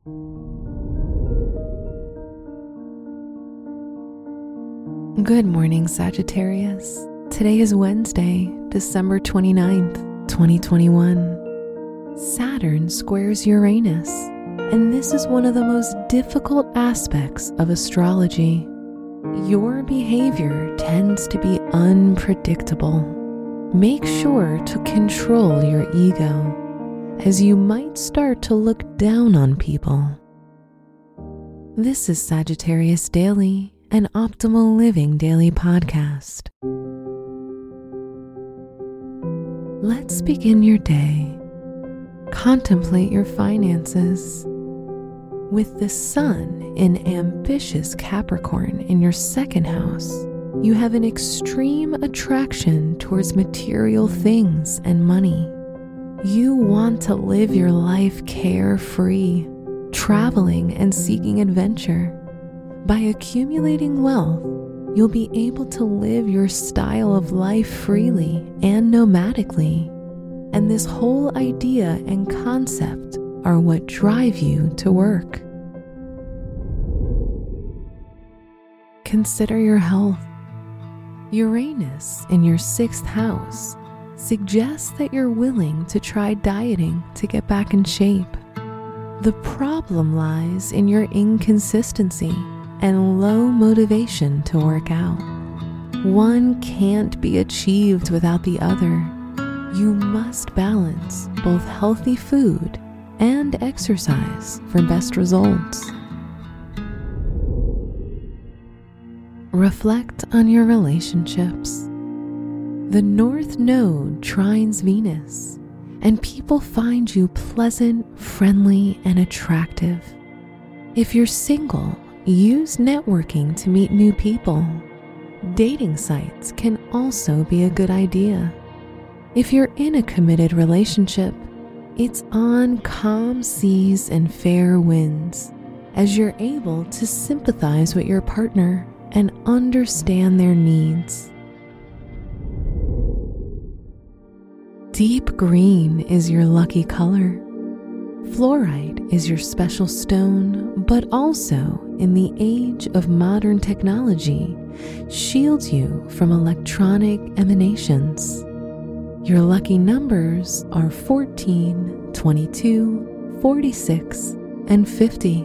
Good morning, Sagittarius. Today is Wednesday, December 29th, 2021. Saturn squares Uranus, and this is one of the most difficult aspects of astrology. Your behavior tends to be unpredictable. Make sure to control your ego, as you might start to look down on people. This is Sagittarius Daily, an Optimal Living Daily podcast. Let's begin your day. Contemplate your finances. With the sun in ambitious Capricorn in your second house, you have an extreme attraction towards material things and money. You want to live your life carefree, traveling and seeking adventure. By accumulating wealth, you'll be able to live your style of life freely and nomadically. And this whole idea and concept are what drive you to work. Consider your health. Uranus in your sixth house suggests that you're willing to try dieting to get back in shape. The problem lies in your inconsistency and low motivation to work out. One can't be achieved without the other. You must balance both healthy food and exercise for best results. Reflect on your relationships. The North Node trines Venus, and people find you pleasant, friendly, and attractive. If you're single, use networking to meet new people. Dating sites can also be a good idea. If you're in a committed relationship, it's on calm seas and fair winds, as you're able to sympathize with your partner and understand their needs. Deep green is your lucky color. Fluorite is your special stone, but also, in the age of modern technology, shields you from electronic emanations. Your lucky numbers are 14, 22, 46, and 50.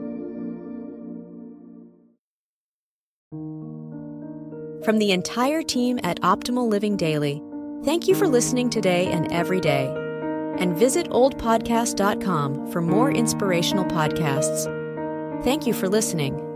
From the entire team at Optimal Living Daily, thank you for listening today and every day. And visit oldpodcast.com for more inspirational podcasts. Thank you for listening.